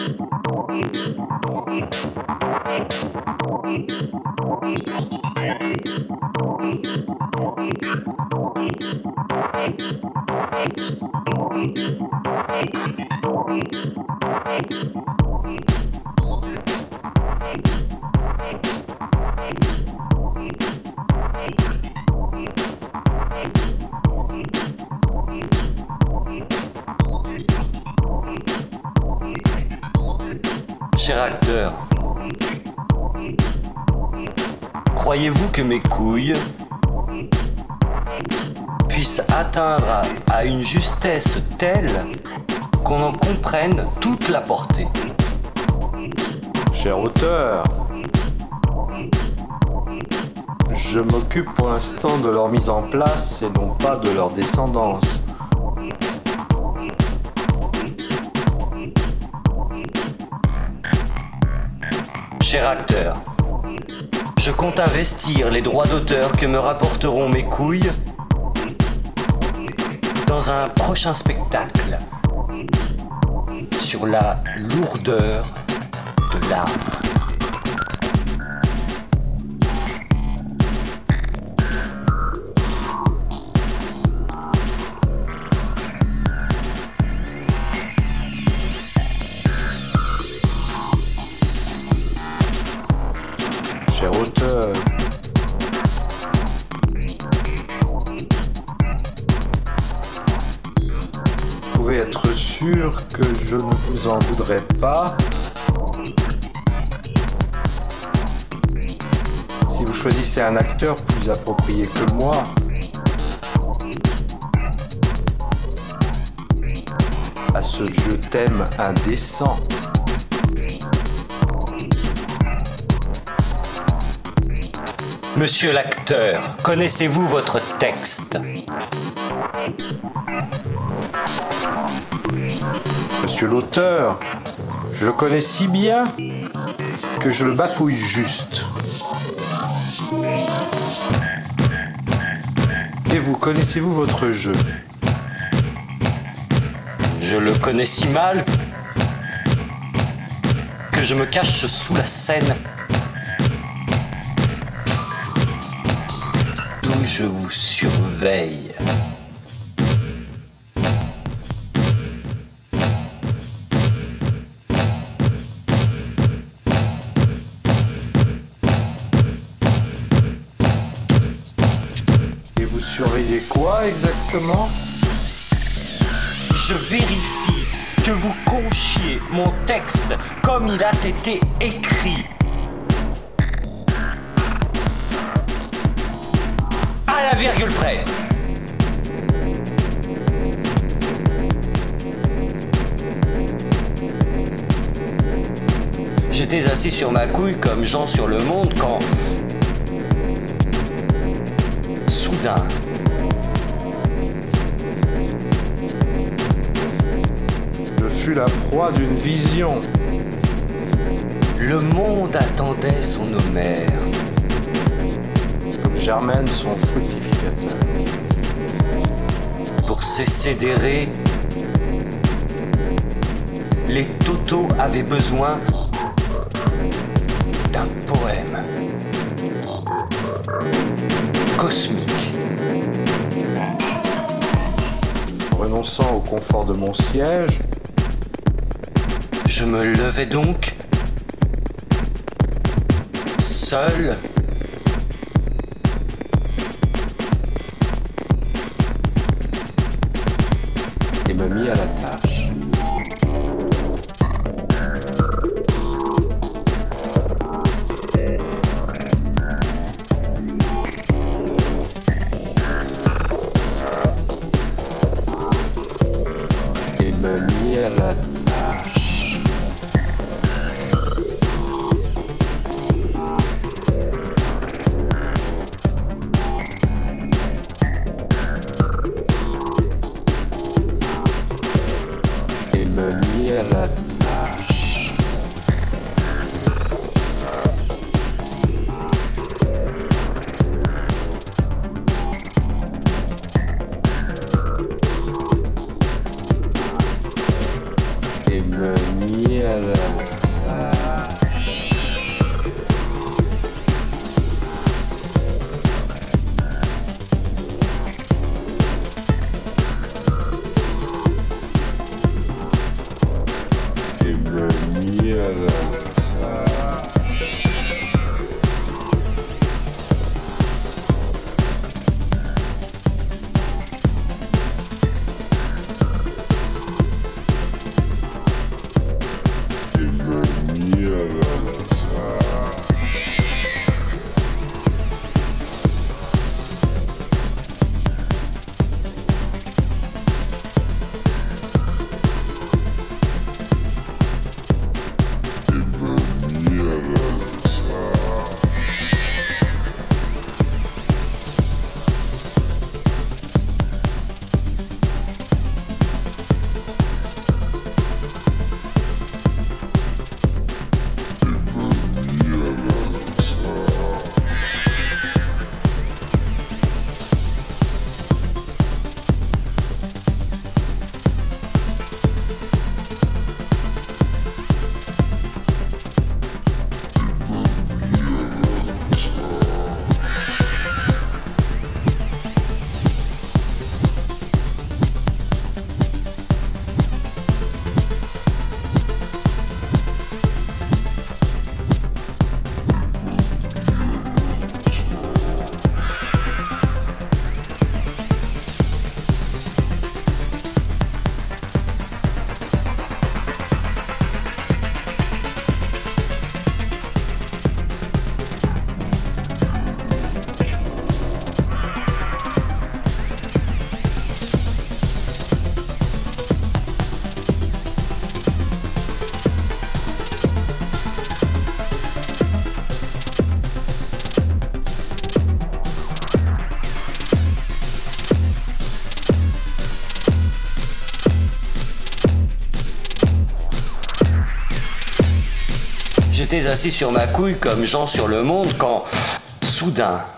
Cher acteur, croyez-vous que mes couilles puissent atteindre à une justesse telle qu'on en comprenne toute la portée? Cher auteur, je m'occupe pour l'instant de leur mise en place et non pas de leur descendance. Cher acteur, je compte investir les droits d'auteur que me rapporteront mes couilles dans un prochain spectacle sur la lourdeur de l'âme. Cher auteur, vous pouvez être sûr que je ne vous en voudrais pas si vous choisissez un acteur plus approprié que moi. À ce vieux thème indécent. Monsieur l'acteur, connaissez-vous votre texte? Monsieur l'auteur, je le connais si bien que je le bafouille juste. Et vous, connaissez-vous votre jeu? Je le connais si mal que je me cache sous la scène d'où je vous surveille. Et vous surveillez quoi exactement? Je vérifie que vous conchiez mon texte comme il a été écrit. À la virgule près. J'étais assis sur ma couille comme Jean sur le monde quand... soudain... Je fus la proie d'une vision. Le monde attendait son Homère. Comme Germaine son fructificateur. Pour cesser d'errer, les totos avaient besoin d'un poème cosmique. Renonçant au confort de mon siège, Je me levais donc seul et me mis à la tâche. Et me mis à la tâche. Et me mis à la tâche. Et me mis à la J'étais assis sur ma couille comme Jean sur le monde quand, soudain,